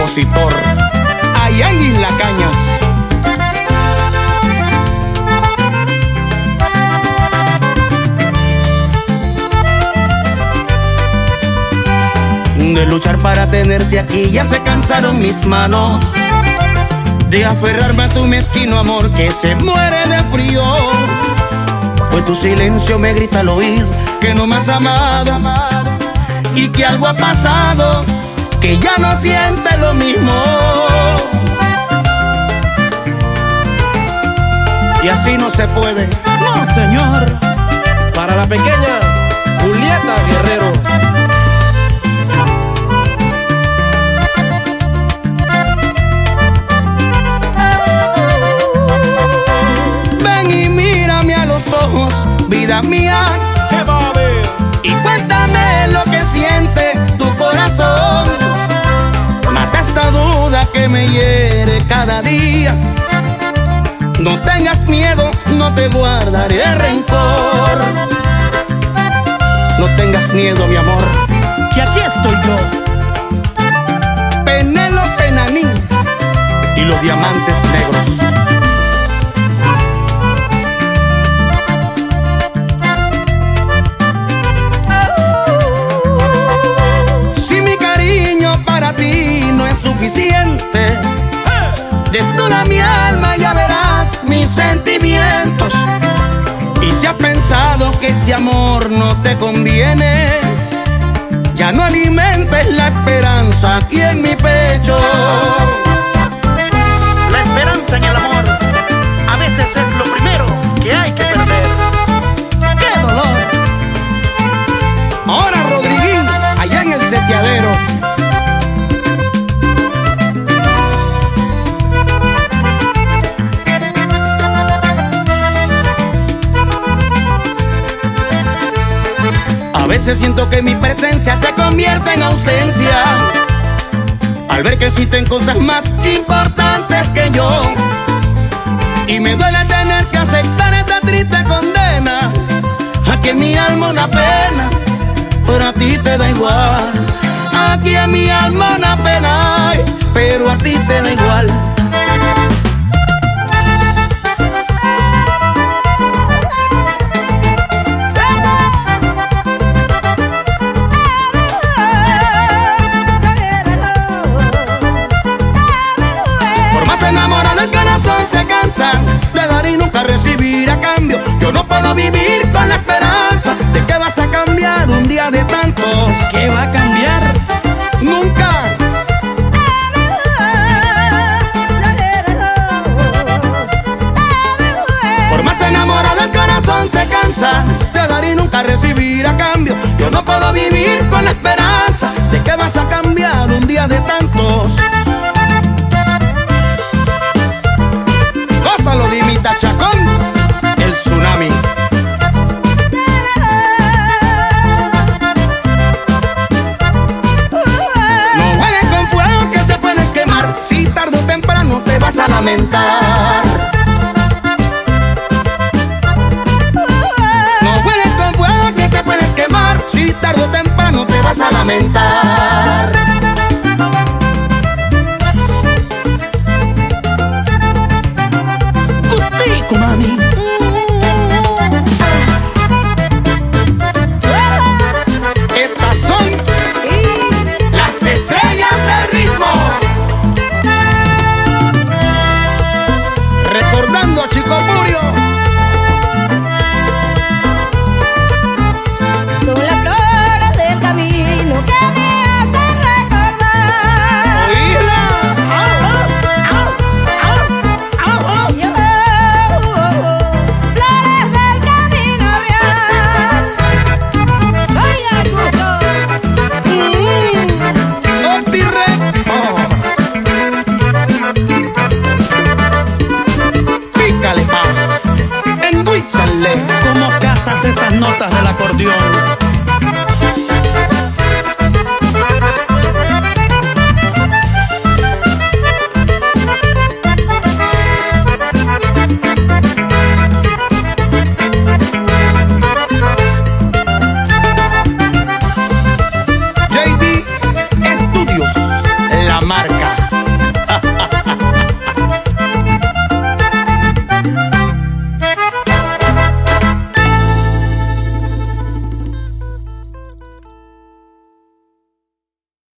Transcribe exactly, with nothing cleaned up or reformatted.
compositor, allá en Isla Cañas. De luchar para tenerte aquí ya se cansaron mis manos, de aferrarme a tu mezquino amor que se muere de frío. Pues tu silencio me grita al oído que no me has amado y que algo ha pasado, que ya no sientes lo mismo. Y así no se puede. No, señor. Para la pequeña Julieta Guerrero. Ven y mírame a los ojos, vida mía, ¿qué va a haber? y cuéntame lo que siente tu corazón. Mata esta duda que me hiere cada día. No tengas miedo, no te guardaré rencor. No tengas miedo, mi amor, que aquí estoy yo. Penélope Nanín y los diamantes negros. Si mi cariño para ti no es suficiente, desnuda mi alma, ya verás mis sentimientos. Y si has pensado que este amor no te conviene, ya no alimentes la esperanza aquí en mi pecho. La esperanza en el amor a veces es lo primero que hay que perder. ¡Qué dolor! Ahora Rodriguín, allá en el seteadero. A veces siento que mi presencia se convierte en ausencia, al ver que existen cosas más importantes que yo. Y me duele tener que aceptar esta triste condena, a que mi alma una pena, pero a ti te da igual. Aquí en mi alma una pena, pero a ti te da igual. Enamorado el corazón se cansa de dar y nunca recibir a cambio. Yo no puedo vivir con la esperanza de que vas a cambiar un día de tantos. ¿Qué va a cambiar? Nunca. Por más enamorado el corazón se cansa de dar y nunca recibir a cambio. Yo no puedo vivir con la esperanza de que vas a cambiar un día de tantos. Gózalo de mi tachacón, el tsunami. No juegues con fuego que te puedes quemar, si tarde o temprano te vas a lamentar. No juegues con fuego que te puedes quemar, si tarde o temprano te vas a lamentar. Mami. Estas son las estrellas del ritmo. Recordando a Chico Murio. Son las flores del camino que me hacen recordar. Oíla. Ah, ah, ah, ah, ah, ah. ¿Cómo cazas esas notas del acordeón?